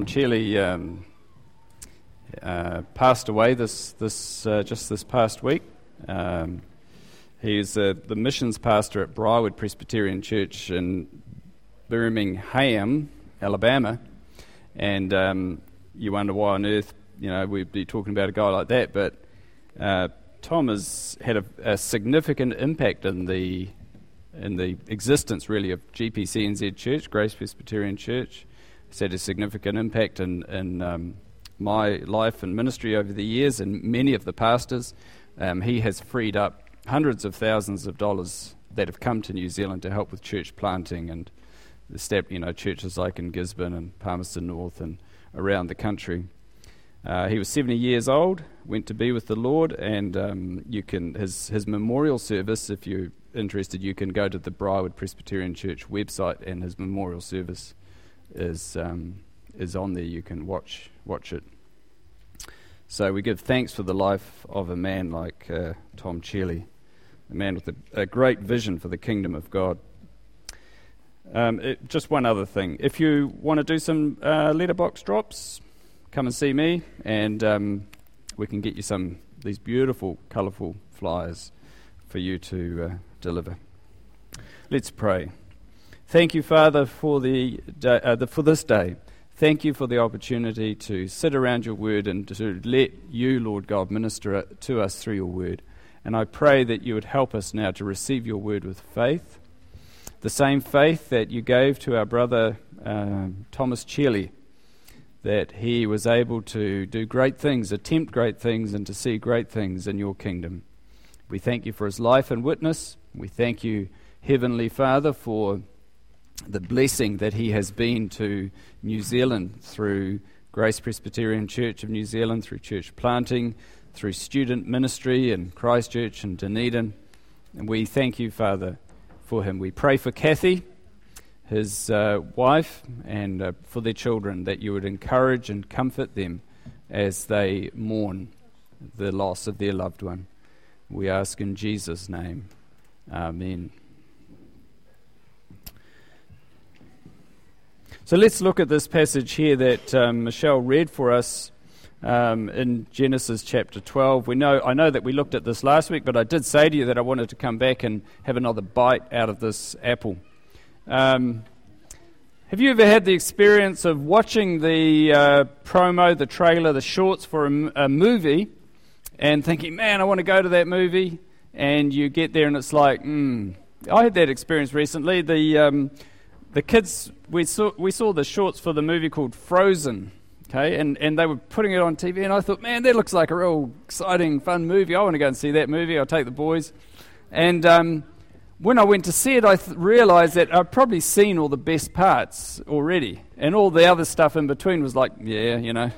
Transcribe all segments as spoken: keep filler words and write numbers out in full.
Tom Chearley um, uh, passed away this this uh, just this past week. Um, he's uh, the missions pastor at Briarwood Presbyterian Church in Birmingham, Alabama, and um, you wonder why on earth you know we'd be talking about a guy like that, but uh, Tom has had a, a significant impact in the in the existence really of G P C N Z Church, Grace Presbyterian Church. It's had a significant impact in, in um, my life and ministry over the years, and many of the pastors. Um, he has freed up hundreds of thousands of dollars that have come to New Zealand to help with church planting and the step, you know, churches like in Gisborne and Palmerston North and around the country. Uh, he was seventy years old, went to be with the Lord, and um, you can his his memorial service, if you're interested, you can go to the Briarwood Presbyterian Church website, and his memorial service is um, is on there. You can watch watch it. So we give thanks for the life of a man like uh, Tom Chearley, a man with a, a great vision for the kingdom of God. Um, it, just one other thing. If you want to do some uh, letterbox drops, come and see me, and um, we can get you some these beautiful, colourful flyers for you to uh, deliver. Let's pray. Thank you, Father, for the, day, uh, the for this day. Thank you for the opportunity to sit around your word and to let you, Lord God, minister to us through your word. And I pray that you would help us now to receive your word with faith, the same faith that you gave to our brother uh, Thomas Chearley, that he was able to do great things, attempt great things, and to see great things in your kingdom. We thank you for his life and witness. We thank you, Heavenly Father, for the blessing that he has been to New Zealand through Grace Presbyterian Church of New Zealand, through church planting, through student ministry in Christchurch and Dunedin. And we thank you, Father, for him. We pray for Kathy, his uh, wife, and uh, for their children, that you would encourage and comfort them as they mourn the loss of their loved one. We ask in Jesus' name. Amen. So let's look at this passage here that um, Michelle read for us um, in Genesis chapter twelve. We know, I know that we looked at this last week, but I did say to you that I wanted to come back and have another bite out of this apple. Um, have you ever had the experience of watching the uh, promo, the trailer, the shorts for a, a movie and thinking, man, I want to go to that movie, and you get there and it's like, hmm. I had that experience recently. The um, the kids, we saw we saw the shorts for the movie called Frozen, okay, and, and they were putting it on T V, and I thought, man, that looks like a real exciting, fun movie. I want to go and see that movie. I'll take the boys. And um, when I went to see it, I th- realised that I'd probably seen all the best parts already, and all the other stuff in between was like, yeah, you know,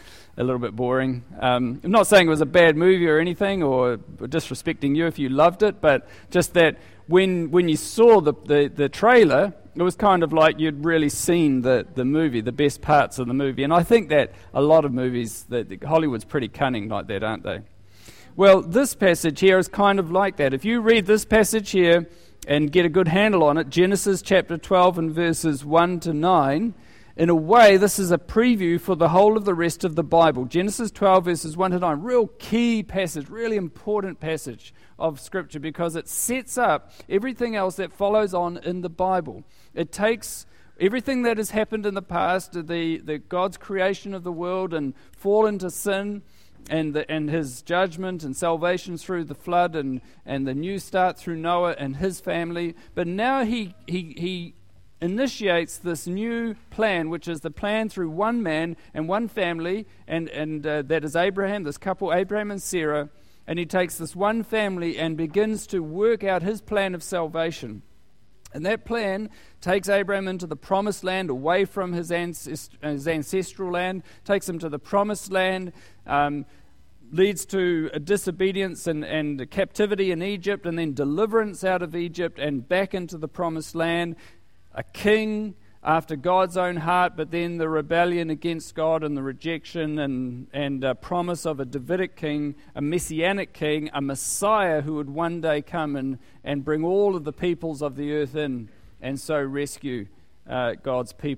a little bit boring. Um, I'm not saying it was a bad movie or anything, or disrespecting you if you loved it, but just that when when you saw the, the, the trailer, it was kind of like you'd really seen the, the movie, the best parts of the movie. And I think that a lot of movies, that Hollywood's pretty cunning like that, aren't they? Well, this passage here is kind of like that. If you read this passage here and get a good handle on it, Genesis chapter twelve and verses one to nine, in a way, this is a preview for the whole of the rest of the Bible. Genesis twelve verses one to nine, real key passage, really important passage of Scripture, because it sets up everything else that follows on in the Bible. It takes everything that has happened in the past, the, the God's creation of the world and fall into sin, and the, and his judgment and salvation through the flood, and, and the new start through Noah and his family. But now he he he initiates this new plan, which is the plan through one man and one family, and, and uh, that is Abraham, this couple, Abraham and Sarah. And he takes this one family and begins to work out his plan of salvation. And that plan takes Abraham into the promised land, away from his, ancest- his ancestral land, takes him to the promised land, um, leads to a disobedience and, and a captivity in Egypt, and then deliverance out of Egypt and back into the promised land. A king after God's own heart, but then the rebellion against God and the rejection and, and a promise of a Davidic king, a messianic king, a Messiah who would one day come and, and bring all of the peoples of the earth in and so rescue uh, God's people.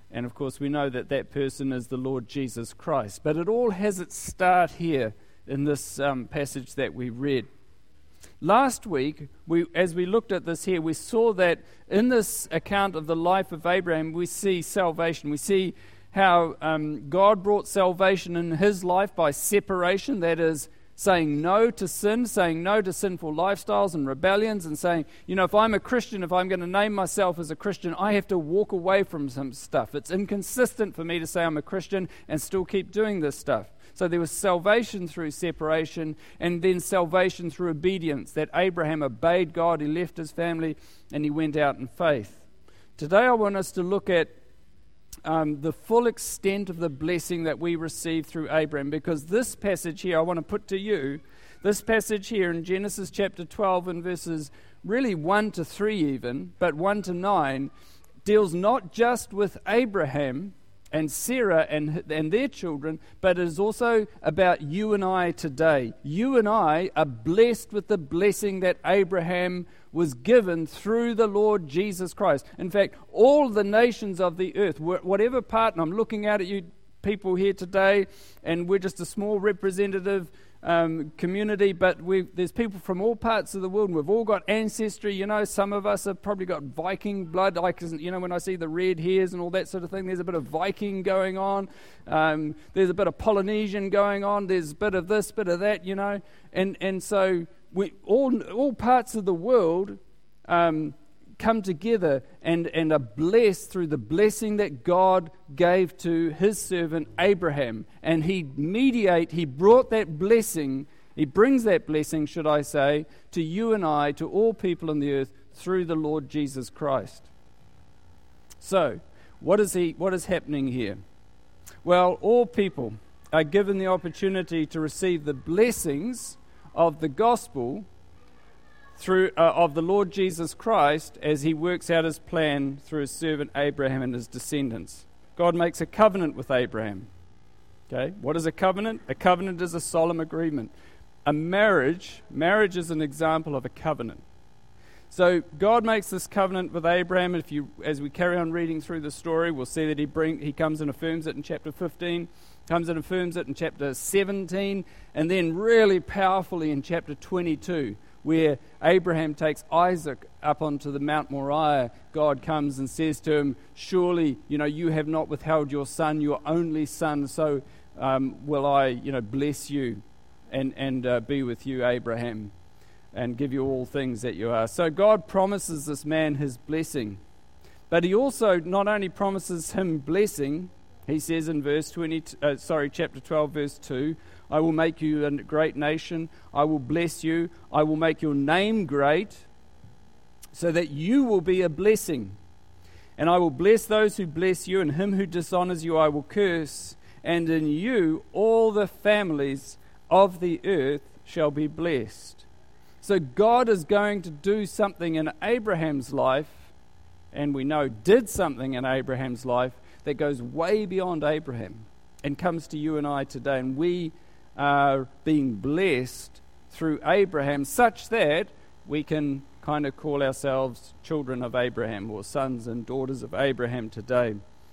And of course we know that that person is the Lord Jesus Christ. But it all has its start here in this um, passage that we read. Last week, we, as we looked at this here, we saw that in this account of the life of Abraham, we see salvation. We see how um, God brought salvation in his life by separation, that is, saying no to sin, saying no to sinful lifestyles and rebellions, and saying, you know, if I'm a Christian, if I'm going to name myself as a Christian, I have to walk away from some stuff. It's inconsistent for me to say I'm a Christian and still keep doing this stuff. So there was salvation through separation, and then salvation through obedience, that Abraham obeyed God, he left his family, and he went out in faith. Today I want us to look at um, the full extent of the blessing that we received through Abraham, because this passage here I want to put to you, this passage here in Genesis chapter twelve and verses really one to three even, but one to nine, deals not just with Abraham and Sarah and, and their children, but it is also about you and I today. You and I are blessed with the blessing that Abraham was given through the Lord Jesus Christ. In fact, all the nations of the earth, whatever part, and I'm looking out at you people here today, and we're just a small representative um, community, but we there's people from all parts of the world, and we've all got ancestry. You know, some of us have probably got Viking blood. I can, you know, when I see the red hairs and all that sort of thing, there's a bit of Viking going on. Um, there's a bit of Polynesian going on. There's a bit of this, bit of that. You know, and and so we all all parts of the world Um, come together and, and are blessed through the blessing that God gave to his servant Abraham. And he mediate, he brought that blessing, he brings that blessing, should I say, to you and I, to all people on the earth, through the Lord Jesus Christ. So, what is he? What is happening here? Well, all people are given the opportunity to receive the blessings of the gospel through uh, of the Lord Jesus Christ as he works out his plan through his servant Abraham and his descendants. God makes a covenant with Abraham. Okay, what is a covenant? A covenant is a solemn agreement. A marriage, marriage is an example of a covenant. So God makes this covenant with Abraham. If you, as we carry on reading through the story, we'll see that he bring he comes and affirms it in chapter fifteen, comes and affirms it in chapter seventeen, and then really powerfully in chapter twenty-two, where Abraham takes Isaac up onto the Mount Moriah. God comes and says to him, surely, you know, you have not withheld your son, your only son, so um, will I, you know, bless you and, and uh, be with you, Abraham, and give you all things that you are. So God promises this man his blessing. But he also not only promises him blessing, he says in verse twenty, uh, sorry, chapter twelve, verse two, I will make you a great nation. I will bless you. I will make your name great so that you will be a blessing. And I will bless those who bless you, and him who dishonors you I will curse. And in you all the families of the earth shall be blessed. So God is going to do something in Abraham's life, and we know did something in Abraham's life that goes way beyond Abraham and comes to you and I today. And we are being blessed through Abraham such that we can kind of call ourselves children of Abraham or sons and daughters of Abraham today.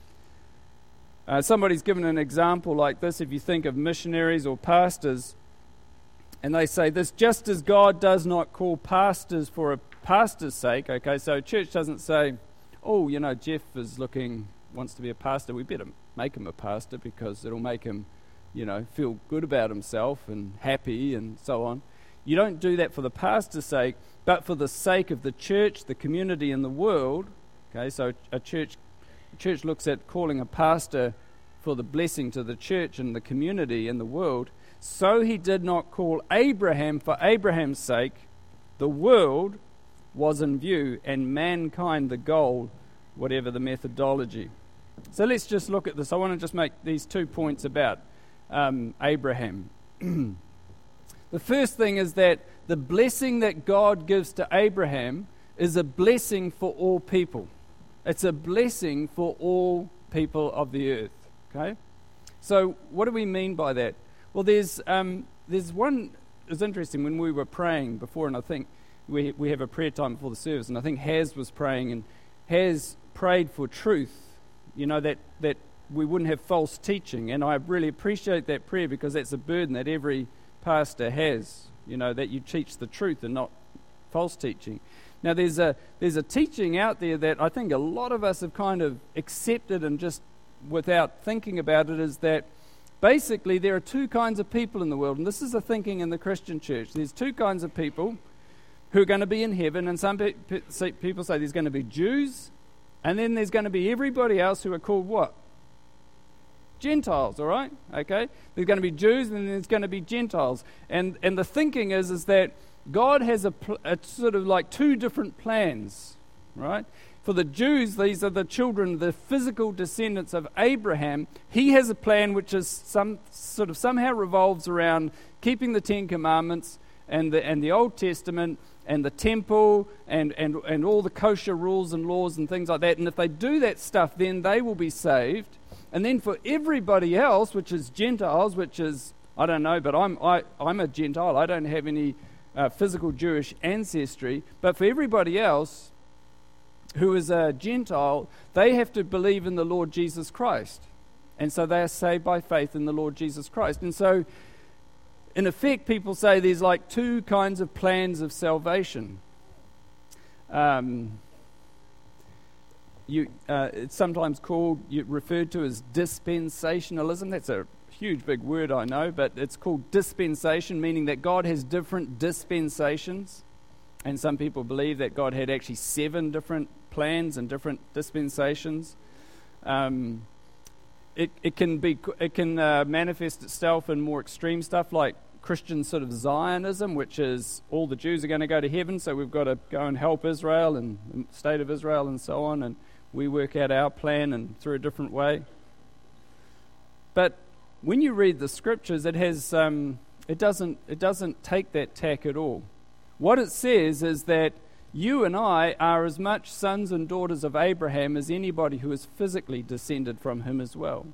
Uh, somebody's given an example like this. If you think of missionaries or pastors, and they say this, just as God does not call pastors for a pastor's sake, okay, so church doesn't say, oh, you know, Jeff is looking, wants to be a pastor, we better make him a pastor because it'll make him, you know, feel good about himself and happy and so on. You don't do that for the pastor's sake, but for the sake of the church, the community, and the world. Okay, so a church, a church looks at calling a pastor for the blessing to the church and the community and the world. So he did not call Abraham for Abraham's sake. The world was in view, and mankind the goal, whatever the methodology. So let's just look at this. I want to just make these two points about Um, Abraham. The first thing is that the blessing that God gives to Abraham is a blessing for all people. It's a blessing for all people of the earth. Okay, so what do we mean by that? Well, there's um, there's one. It's interesting when we were praying before, and I think we we have a prayer time before the service, and I think Haz was praying, and Haz prayed for truth you know, that, that we wouldn't have false teaching. And I really appreciate that prayer, because that's a burden that every pastor has, you know, that you teach the truth and not false teaching. Now, there's a there's a teaching out there that I think a lot of us have kind of accepted and just without thinking about it, is that basically there are two kinds of people in the world, and this is the thinking in the Christian church. There's two kinds of people who are going to be in heaven, and some pe- pe- people say there's going to be Jews, and then there's going to be everybody else who are called what? Gentiles, all right? Okay? There's going to be Jews, and then there's going to be Gentiles. And and the thinking is, is that God has a, pl- a sort of like two different plans, right? For the Jews, these are the children, the physical descendants of Abraham. He has a plan which is some sort of somehow revolves around keeping the Ten Commandments and the and the Old Testament and the temple and, and, and all the kosher rules and laws and things like that. And if they do that stuff, then they will be saved. And then for everybody else, which is Gentiles, which is, I don't know, but I'm I, I'm a Gentile. I don't have any uh, physical Jewish ancestry. But for everybody else who is a Gentile, they have to believe in the Lord Jesus Christ. And so they are saved by faith in the Lord Jesus Christ. And so, in effect, people say there's like two kinds of plans of salvation. Um, you, uh, it's sometimes called, you, referred to as dispensationalism. That's a huge big word, I know, but it's called dispensation, meaning that God has different dispensations. And some people believe that God had actually seven different plans and different dispensations. Um, it, it can be, it can uh, manifest itself in more extreme stuff like Christian sort of Zionism, which is all the Jews are going to go to heaven, so we've got to go and help Israel and the state of Israel and so on, and we work out our plan and through a different way. But when you read the scriptures, it has um, it doesn't it doesn't take that tack at all. What it says is that you and I are as much sons and daughters of Abraham as anybody who is physically descended from him as well.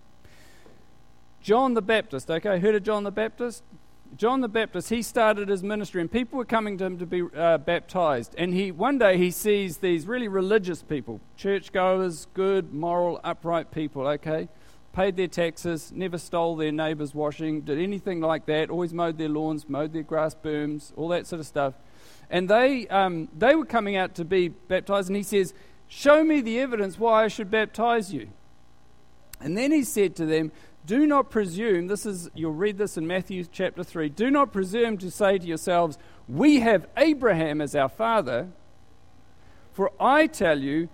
John the Baptist, okay, heard of John the Baptist? John the Baptist, he started his ministry, and people were coming to him to be uh, baptized. And he one day he sees these really religious people, churchgoers, good, moral, upright people, okay, paid their taxes, never stole their neighbour's washing, did anything like that, always mowed their lawns, mowed their grass berms, all that sort of stuff. And they um, they were coming out to be baptized, and he says, "Show me the evidence why I should baptize you." And then he said to them, "Do not presume," this is, you'll read this in Matthew chapter three, "do not presume to say to yourselves, 'We have Abraham as our father,' for I tell you,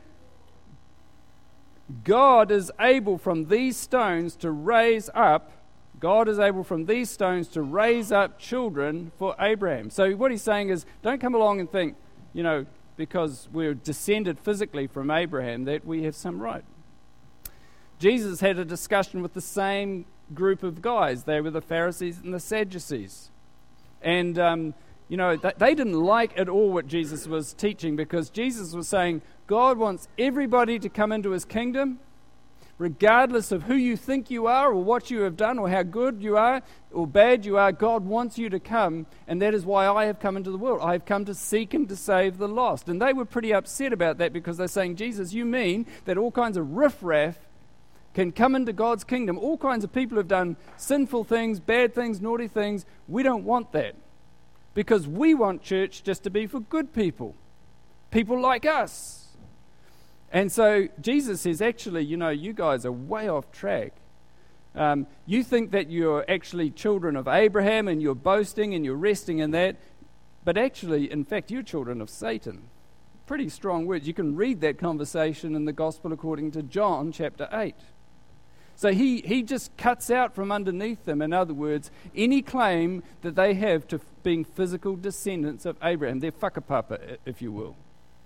God is able from these stones to raise up, God is able from these stones to raise up children for Abraham." So what he's saying is, don't come along and think, you know, because we're descended physically from Abraham, that we have some right. Jesus had a discussion with the same group of guys. They were the Pharisees and the Sadducees. And, um, you know, th- they didn't like at all what Jesus was teaching, because Jesus was saying God wants everybody to come into his kingdom, regardless of who you think you are or what you have done or how good you are or bad you are. God wants you to come, and that is why I have come into the world. I have come to seek and to save the lost. And they were pretty upset about that, because they're saying, Jesus, you mean that all kinds of riffraff can come into God's kingdom? All kinds of people have done sinful things, bad things, naughty things. We don't want that, because we want church just to be for good people, people like us. And so Jesus says, actually, you know, you guys are way off track. Um, you think that you're actually children of Abraham and you're boasting and you're resting in that, but actually, in fact, you're children of Satan. Pretty strong words. You can read that conversation in the Gospel according to John chapter eight. So he, he just cuts out from underneath them, in other words, any claim that they have to being physical descendants of Abraham. They're whakapapa, if you will.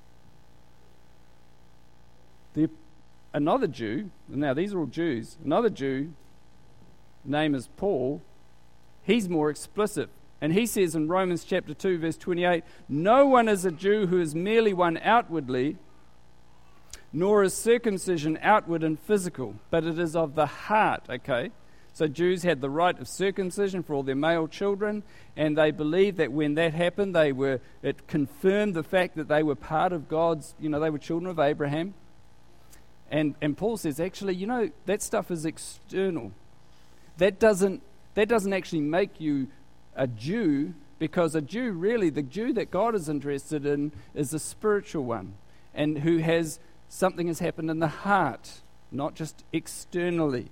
The, another Jew, now these are all Jews, another Jew, name is Paul, he's more explicit. And he says in Romans chapter two, verse twenty-eight, "No one is a Jew who is merely one outwardly, nor is circumcision outward and physical, but it is of the heart," okay? So Jews had the right of circumcision for all their male children, and they believed that when that happened, they were, it confirmed the fact that they were part of God's, you know, they were children of Abraham. And and Paul says, actually, you know, that stuff is external. That doesn't that doesn't actually make you a Jew, because a Jew, really, the Jew that God is interested in is the spiritual one, and who has something has happened in the heart, not just externally.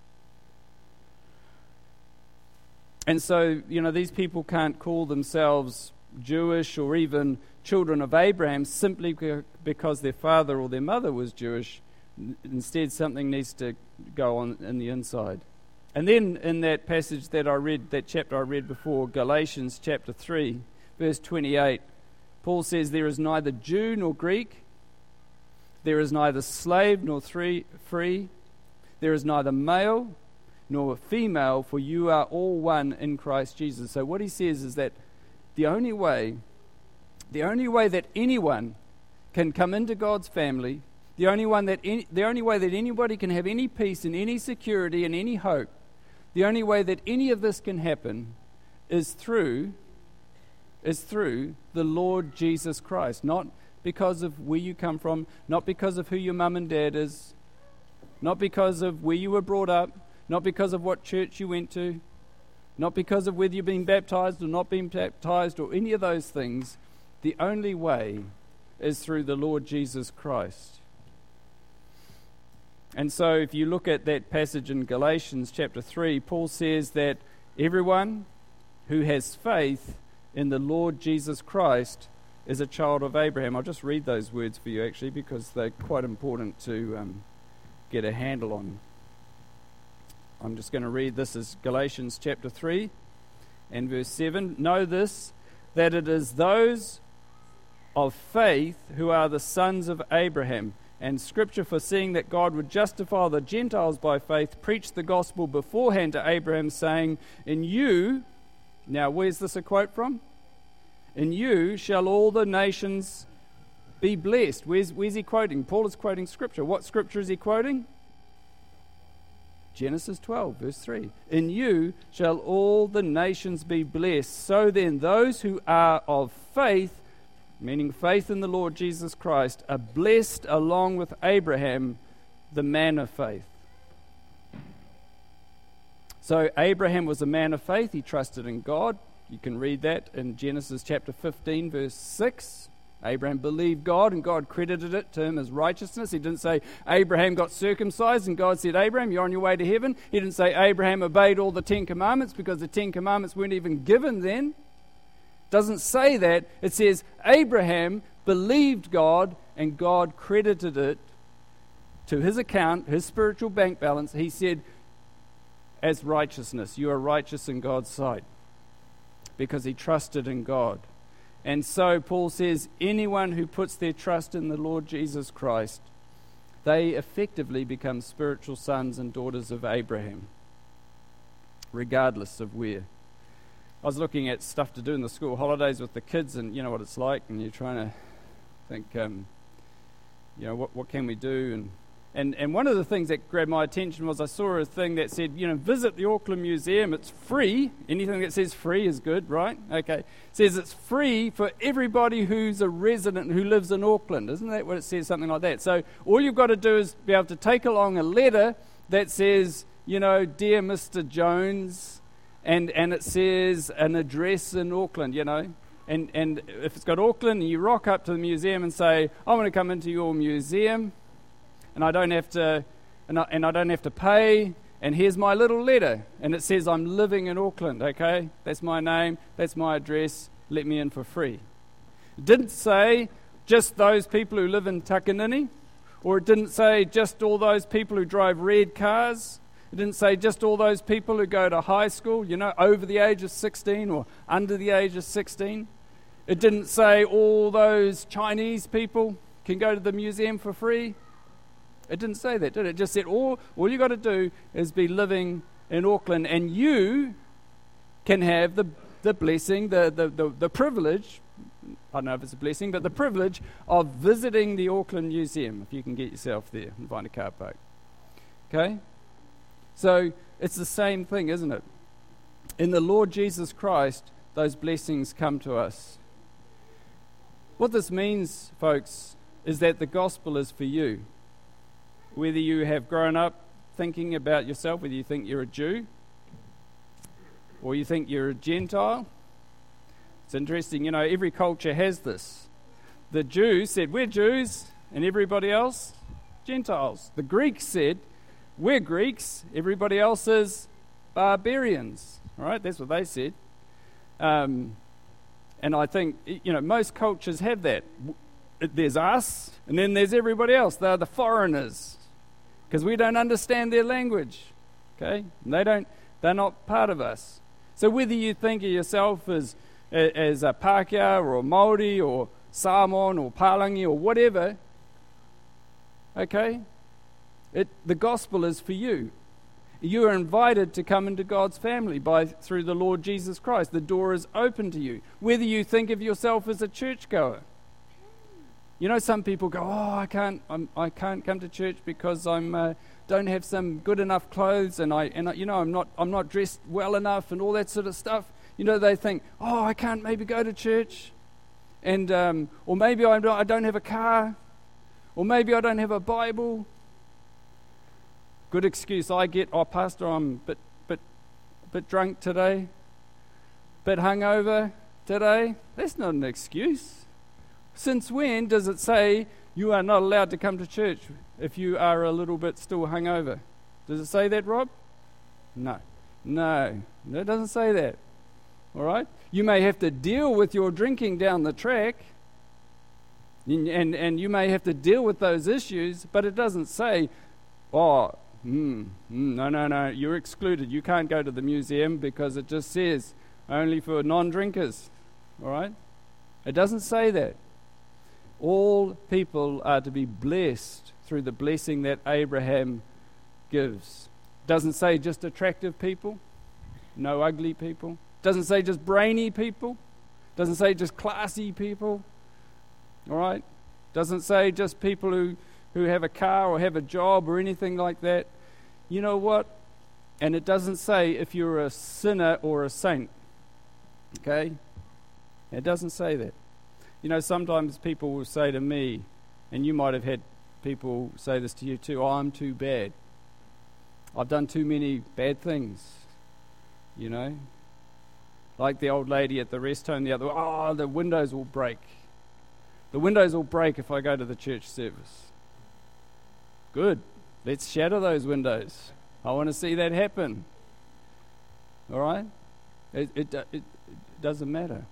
And so, you know, these people can't call themselves Jewish or even children of Abraham simply because their father or their mother was Jewish. Instead, something needs to go on in the inside. And then in that passage that I read, that chapter I read before, Galatians chapter three, verse twenty-eight, Paul says, there is neither Jew nor Greek, there is neither slave nor free, there is neither male nor female, for you are all one in Christ Jesus. So what he says is that the only way, the only way that anyone can come into God's family, the only one that any, the only way that anybody can have any peace and any security and any hope, the only way that any of this can happen is through is through the Lord Jesus Christ. Not because of where you come from, not because of who your mum and dad is, not because of where you were brought up, not because of what church you went to, not because of whether you've been baptized or not been baptized or any of those things. The only way is through the Lord Jesus Christ. And so if you look at that passage in Galatians chapter three, Paul says that everyone who has faith in the Lord Jesus Christ is a child of Abraham. I'll just read those words for you actually, because they're quite important to um, get a handle on. I'm just going to read this as Galatians chapter three and verse seven. Know this, that it is those of faith who are the sons of Abraham. And Scripture, foreseeing that God would justify the Gentiles by faith, preached the gospel beforehand to Abraham, saying, in you, now where's this a quote from? In you shall all the nations be blessed. Where's, where's he quoting? Paul is quoting Scripture. What Scripture is he quoting? Genesis twelve, verse three. In you shall all the nations be blessed. So then those who are of faith, meaning faith in the Lord Jesus Christ, are blessed along with Abraham, the man of faith. So Abraham was a man of faith. He trusted in God. You can read that in Genesis chapter fifteen, verse six. Abraham believed God and God credited it to him as righteousness. He didn't say Abraham got circumcised and God said, Abraham, you're on your way to heaven. He didn't say Abraham obeyed all the Ten Commandments, because the Ten Commandments weren't even given then. It doesn't say that. It says Abraham believed God and God credited it to his account, his spiritual bank balance. He said, as righteousness, you are righteous in God's sight, because he trusted in God. And so Paul says, anyone who puts their trust in the Lord Jesus Christ, they effectively become spiritual sons and daughters of Abraham, regardless of where. I was looking at stuff to do in the school holidays with the kids, and you know what it's like, and you're trying to think, um, you know, what what can we do? And And and one of the things that grabbed my attention was I saw a thing that said, you know, visit the Auckland Museum. It's free. Anything that says free is good, right? Okay. It says it's free for everybody who's a resident who lives in Auckland. Isn't that what it says? Something like that. So all you've got to do is be able to take along a letter that says, you know, dear Mister Jones, and, and it says an address in Auckland, you know. And, and if it's got Auckland, and you rock up to the museum and say, I want to come into your museum, and I don't have to, and I, and I don't have to pay, and here's my little letter, and it says I'm living in Auckland, okay? That's my name, that's my address, let me in for free. It didn't say just those people who live in Takanini, or it didn't say just all those people who drive red cars. It didn't say just all those people who go to high school, you know, over the age of sixteen or under the age of sixteen. It didn't say all those Chinese people can go to the museum for free. It didn't say that, did it? It just said all, all you got to do is be living in Auckland, and you can have the the blessing, the, the, the, the privilege, I don't know if it's a blessing, but the privilege of visiting the Auckland Museum, if you can get yourself there and find a car park. Okay? So it's the same thing, isn't it? In the Lord Jesus Christ, those blessings come to us. What this means, folks, is that the gospel is for you. whether you have grown up thinking about yourself, whether you think you're a Jew or you think you're a Gentile. It's interesting, you know, every culture has this. The Jews said, we're Jews, and everybody else, Gentiles. The Greeks said, we're Greeks, everybody else is barbarians. All right, that's what they said. Um, and I think, you know, most cultures have that. There's us, and then there's everybody else. They're the foreigners, because we don't understand their language. Okay, and they don't. They're not part of us. So whether you think of yourself as as a Pākehā or a Māori or Samoan or Palangi or whatever, okay, it the gospel is for you. You are invited to come into God's family by through the Lord Jesus Christ. The door is open to you. Whether you think of yourself as a churchgoer. You know, some people go, oh, I can't, I'm, I can't come to church because I'm uh, don't have some good enough clothes, and I, and I, you know, I'm not, I'm not dressed well enough, and all that sort of stuff. You know, they think, oh, I can't maybe go to church, and um, or maybe I don't, I don't have a car, or maybe I don't have a Bible. Good excuse I get, oh, Pastor, I'm a bit, bit, bit drunk today, bit hungover today. That's not an excuse. Since when does it say you are not allowed to come to church if you are a little bit still hungover? Does it say that, Rob? No. No. No, it doesn't say that. All right? You may have to deal with your drinking down the track, and, and, and you may have to deal with those issues, but it doesn't say, oh, mm, mm, no, no, no, you're excluded. You can't go to the museum because it just says only for non-drinkers. All right? It doesn't say that. All people are to be blessed through the blessing that Abraham gives. Doesn't say just attractive people, no ugly people. Doesn't say just brainy people. Doesn't say just classy people. All right? Doesn't say just people who, who have a car or have a job or anything like that. You know what? And it doesn't say if you're a sinner or a saint. Okay? It doesn't say that. You know, sometimes people will say to me, and you might have had people say this to you too, oh, I'm too bad. I've done too many bad things, you know. Like the old lady at the rest home the other, oh, the windows will break. The windows will break if I go to the church service. Good. Let's shatter those windows. I want to see that happen. All right? It, it, it, it doesn't matter.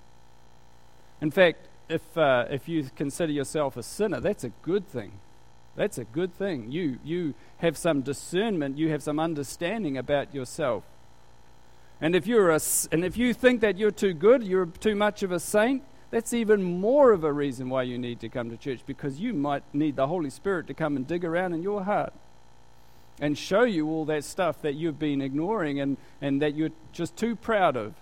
In fact, If uh, if you consider yourself a sinner, that's a good thing. That's a good thing. You you have some discernment. You have some understanding about yourself. And if you're a and if you think that you're too good, you're too much of a saint, that's even more of a reason why you need to come to church, because you might need the Holy Spirit to come and dig around in your heart and show you all that stuff that you've been ignoring and, and that you're just too proud of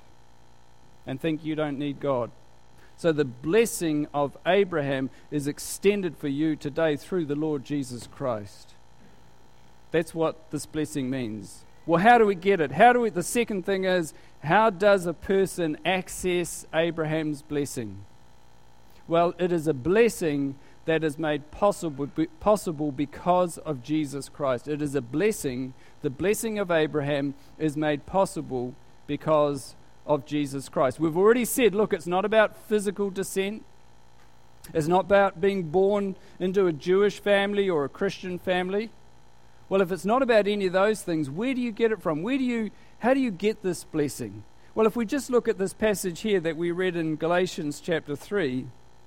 and think you don't need God. So the blessing of Abraham is extended for you today through the Lord Jesus Christ. That's what this blessing means. Well, how do we get it? How do we? The second thing is, how does a person access Abraham's blessing? Well, it is a blessing that is made possible, possible because of Jesus Christ. It is a blessing. The blessing of Abraham is made possible because of Jesus Christ. We've already said, look, it's not about physical descent. It's not about being born into a Jewish family or a Christian family. Well, if it's not about any of those things, where do you get it from? Where do you, how do you get this blessing? Well, if we just look at this passage here that we read in Galatians chapter three,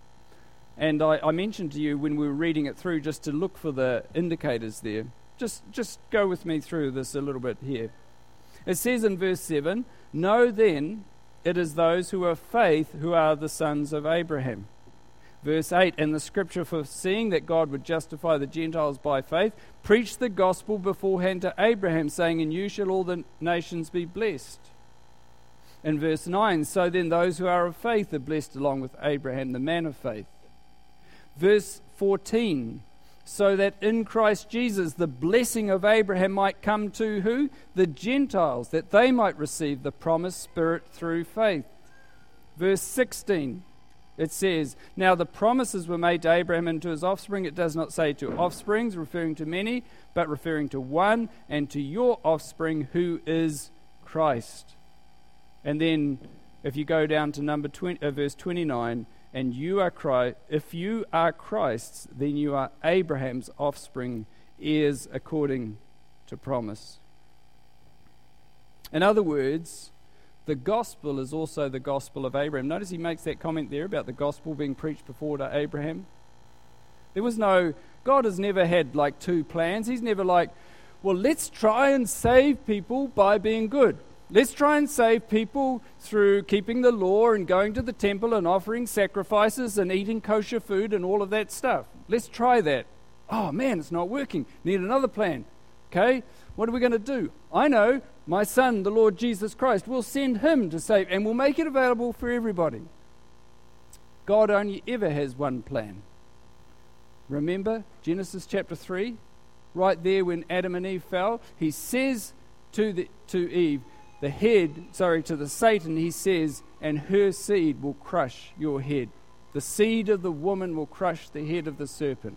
and I, I mentioned to you when we were reading it through just to look for the indicators there. Just, just go with me through this a little bit here. It says in verse seven, "Know then, it is those who are faith who are the sons of Abraham." Verse eight, "And the scripture, foreseeing that God would justify the Gentiles by faith, preached the gospel beforehand to Abraham, saying, In you shall all the nations be blessed." In verse nine, "So then those who are of faith are blessed along with Abraham, the man of faith." Verse fourteen, "So that in Christ Jesus the blessing of Abraham might come to" who? The Gentiles, that they might receive the promised Spirit through faith. Verse sixteen, It says, now the promises were made to Abraham and to his offspring. It does not say to offsprings, referring to many, but referring to one, and to your offspring, who is Christ. And then, if you go down to number twenty, uh, verse twenty-nine, and you are Christ, if you are Christ's, then you are Abraham's offspring, heirs according to promise. In other words, the gospel is also the gospel of Abraham. Notice he makes that comment there about the gospel being preached before to Abraham. There was no, God has never had like two plans. He's never like, well, let's try and save people by being good. Let's try and save people through keeping the law and going to the temple and offering sacrifices and eating kosher food and all of that stuff. Let's try that. Oh man, it's not working. Need another plan. Okay, what are we going to do? I know, my son, the Lord Jesus Christ, we'll send him to save, and we'll make it available for everybody. God only ever has one plan. Remember Genesis chapter three? Right there when Adam and Eve fell, he says to the to Eve, the head, sorry, to the Satan, he says, and her seed will crush your head. The seed of the woman will crush the head of the serpent.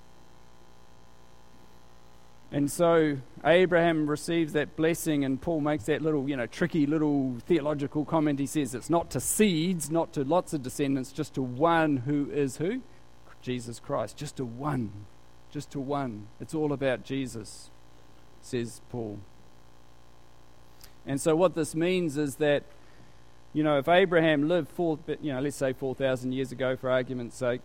And so Abraham receives that blessing, and Paul makes that little, you know, tricky little theological comment. He says it's not to seeds, not to lots of descendants, just to one who is who? Jesus Christ. Just to one. Just to one. It's all about Jesus, says Paul. And so what this means is that, you know, if Abraham lived four, you know, let's say four thousand years ago for argument's sake,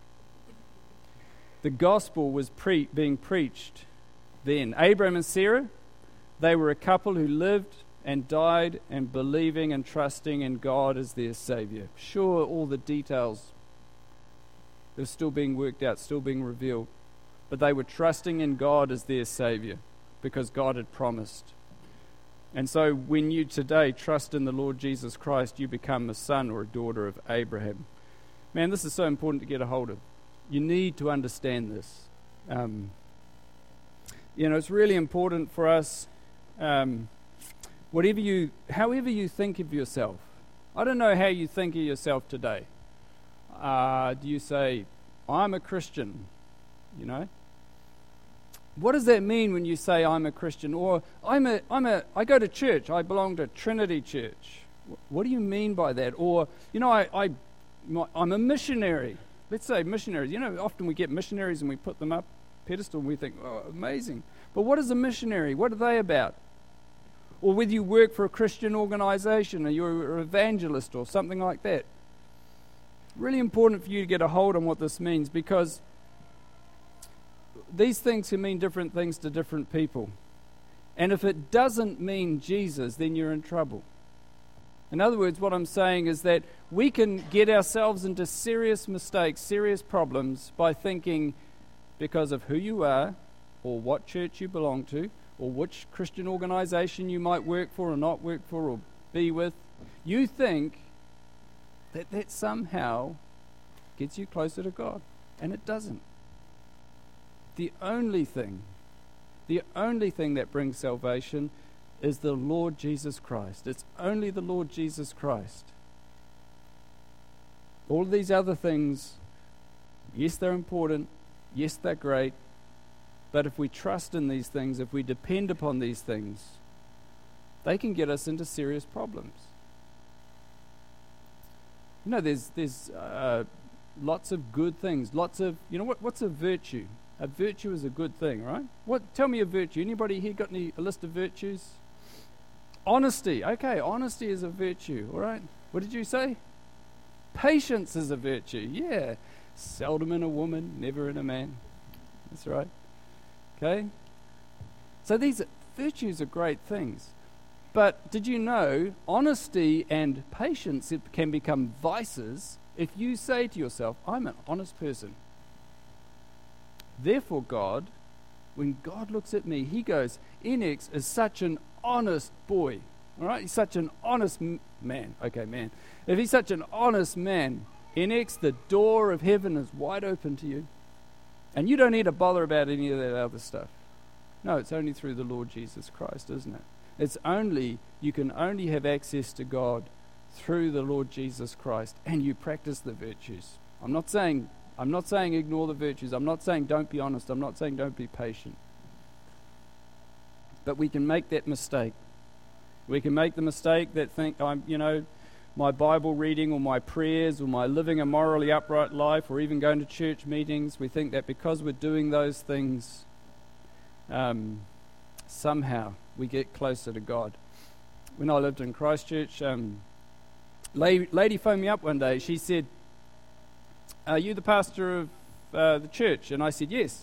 the gospel was pre- being preached then. Abraham and Sarah, they were a couple who lived and died and believing and trusting in God as their Savior. Sure, all the details are still being worked out, still being revealed, but they were trusting in God as their Savior because God had promised. And so when you today trust in the Lord Jesus Christ, you become a son or a daughter of Abraham. Man, this is so important to get a hold of. You need to understand this. Um, You know, it's really important for us, um, whatever you, however you think of yourself. I don't know how you think of yourself today. Uh, do you say, I'm a Christian, you know? What does that mean when you say I'm a Christian? Or I'm a, I'm a, I go to church, I belong to Trinity Church. What do you mean by that? Or, you know, I, I, I'm a missionary. Let's say missionaries. You know, often we get missionaries and we put them up pedestal and we think, oh, amazing. But what is a missionary? What are they about? Or whether you work for a Christian organization or you're an evangelist or something like that. Really important for you to get a hold on what this means, because these things can mean different things to different people. And if it doesn't mean Jesus, then you're in trouble. In other words, what I'm saying is that we can get ourselves into serious mistakes, serious problems by thinking, because of who you are, or what church you belong to, or which Christian organization you might work for or not work for or be with, you think that that somehow gets you closer to God. And it doesn't. The only thing, the only thing that brings salvation is the Lord Jesus Christ. It's only the Lord Jesus Christ. All of these other things, yes, they're important. Yes, they're great, but if we trust in these things, if we depend upon these things, they can get us into serious problems. You know, there's there's uh, lots of good things, lots of, you know, what what's a virtue? A virtue is a good thing, right? What? Tell me a virtue. Anybody here got any a list of virtues? Honesty. Okay, honesty is a virtue, all right? What did you say? Patience is a virtue, yeah. Seldom in a woman, never in a man. That's right. Okay? So these virtues are great things. But did you know honesty and patience it can become vices if you say to yourself, I'm an honest person. Therefore God, when God looks at me, he goes, Enoch is such an honest boy. All right? He's such an honest m- man. Okay, man. If he's such an honest man, Enoch, the door of heaven is wide open to you. And you don't need to bother about any of that other stuff. No, it's only through the Lord Jesus Christ, isn't it? It's only, you can only have access to God through the Lord Jesus Christ, and you practice the virtues. I'm not saying I'm not saying ignore the virtues. I'm not saying don't be honest. I'm not saying don't be patient. But we can make that mistake. We can make the mistake that think I'm, you know, my Bible reading or my prayers or my living a morally upright life or even going to church meetings, we think that because we're doing those things, um, somehow we get closer to God. When I lived in Christchurch, um, lady, lady phoned me up one day. She said, "Are you the pastor of uh, the church?" And I said, "Yes."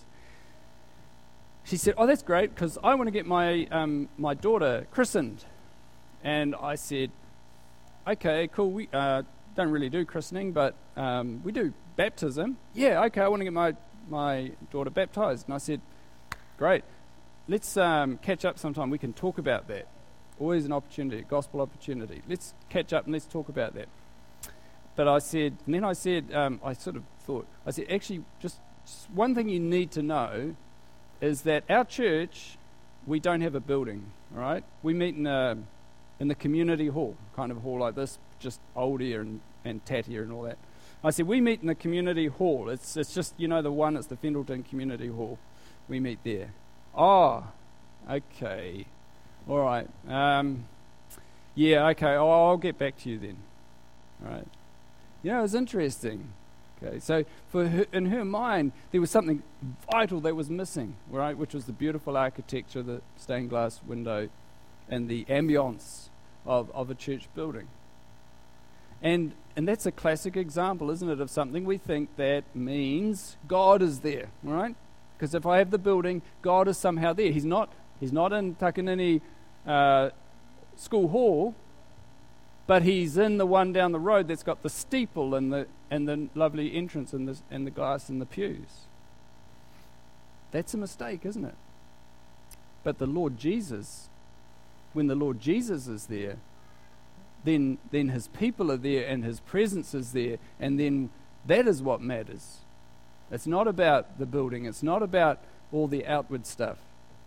She said, "Oh, that's great, because I want to get my um, my daughter christened." And I said, "Okay, cool. We uh, don't really do christening, but um, we do baptism." "Yeah, okay, I want to get my, my daughter baptized." And I said, "Great. Let's um, catch up sometime. We can talk about that." Always an opportunity, a gospel opportunity. Let's catch up and let's talk about that. But I said, and then I said, um, I sort of thought, I said, actually, just, just one thing you need to know is that our church, we don't have a building, all right? We meet in a, in the community hall, kind of hall like this, just older and, and tattier and all that. I said, we meet in the community hall. It's it's just, you know, the one, it's the Fendleton Community Hall. We meet there. Oh, okay. All right. Um, yeah, okay, oh, I'll get back to you then. All right. You know, it was interesting. Okay, so for her, in her mind, there was something vital that was missing, right? Which was the beautiful architecture, the stained glass window, and the ambience of, of a church building. And and that's a classic example, isn't it, of something we think that means God is there, right? Because if I have the building, God is somehow there. He's not. He's not in Takanini uh, School Hall. But he's in the one down the road that's got the steeple and the and the lovely entrance and the and the glass and the pews. That's a mistake, isn't it? But the Lord Jesus, when the Lord Jesus is there, then then his people are there and his presence is there, and then that is what matters. It's not about the building. It's not about all the outward stuff.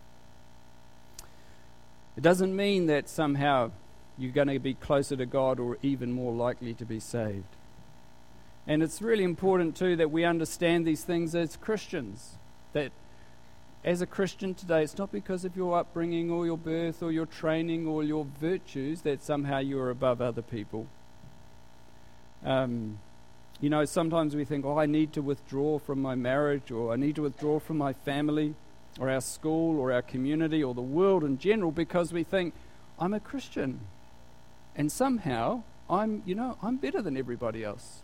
It doesn't mean that somehow you're going to be closer to God or even more likely to be saved. And it's really important too that we understand these things as Christians. That as a Christian today, it's not because of your upbringing or your birth or your training or your virtues that somehow you're above other people. Um, you know, sometimes we think, oh, I need to withdraw from my marriage, or I need to withdraw from my family or our school or our community or the world in general, because we think, I'm a Christian. And somehow, I'm, you know, I'm better than everybody else.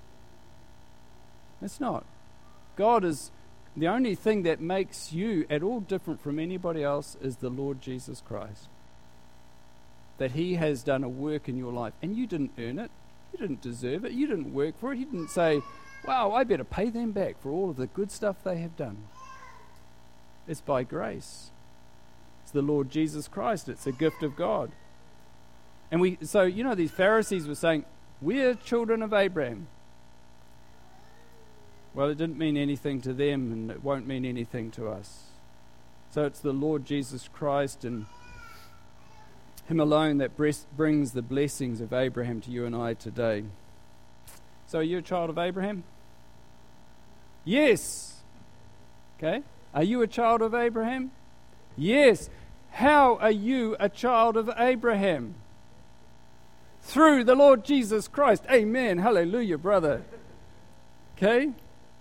It's not. God is, the only thing that makes you at all different from anybody else is the Lord Jesus Christ. That he has done a work in your life, and you didn't earn it. You didn't deserve it. You didn't work for it. You didn't say, wow, I better pay them back for all of the good stuff they have done. It's by grace. It's the Lord Jesus Christ. It's a gift of God. And we, so, you know, these Pharisees were saying, we're children of Abraham. Well, it didn't mean anything to them, and it won't mean anything to us. So it's the Lord Jesus Christ and him alone that brings the blessings of Abraham to you and I today. So are you a child of Abraham? Yes. Okay. Are you a child of Abraham? Yes. How are you a child of Abraham? Through the Lord Jesus Christ. Amen. Hallelujah, brother. Okay?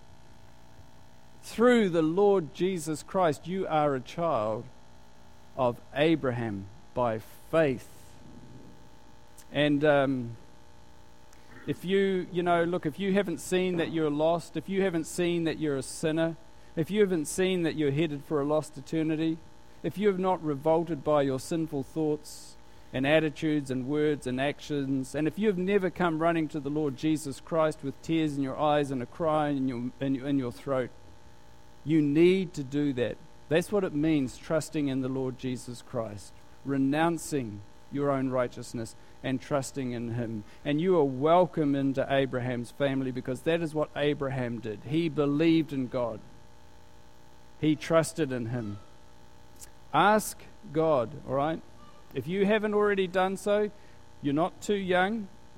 Through the Lord Jesus Christ, you are a child of Abraham by faith. And um, if you, you know, look, if you haven't seen that you're lost, if you haven't seen that you're a sinner, if you haven't seen that you're headed for a lost eternity, if you have not revolted by your sinful thoughts and attitudes and words and actions, and if you have never come running to the Lord Jesus Christ with tears in your eyes and a cry in your, in your, in your throat, you need to do that. That's what it means, trusting in the Lord Jesus Christ, renouncing your own righteousness and trusting in him. And you are welcome into Abraham's family, because that is what Abraham did. He believed in God. He trusted in him. Ask God, all right? If you haven't already done so, you're not too young.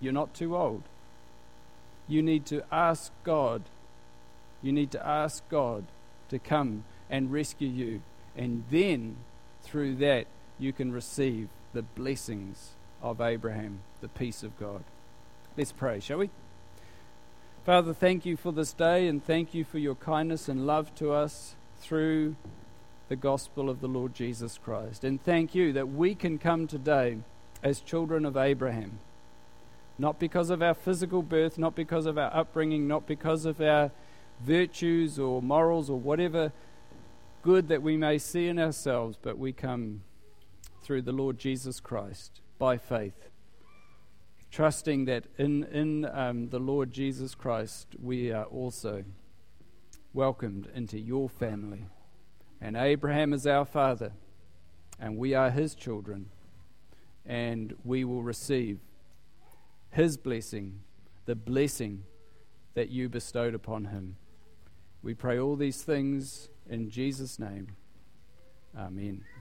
You're not too old. You need to ask God. You need to ask God to come and rescue you. And then, through that, you can receive the blessings of Abraham, the peace of God. Let's pray, shall we? Father, thank you for this day, and thank you for your kindness and love to us through the gospel of the Lord Jesus Christ. And thank you that we can come today as children of Abraham, not because of our physical birth, not because of our upbringing, not because of our virtues or morals or whatever good that we may see in ourselves, but we come through the Lord Jesus Christ by faith, trusting that in, in um, the Lord Jesus Christ we are also welcomed into your family. And Abraham is our father, and we are his children, and we will receive his blessing, the blessing that you bestowed upon him. We pray all these things in Jesus' name. Amen.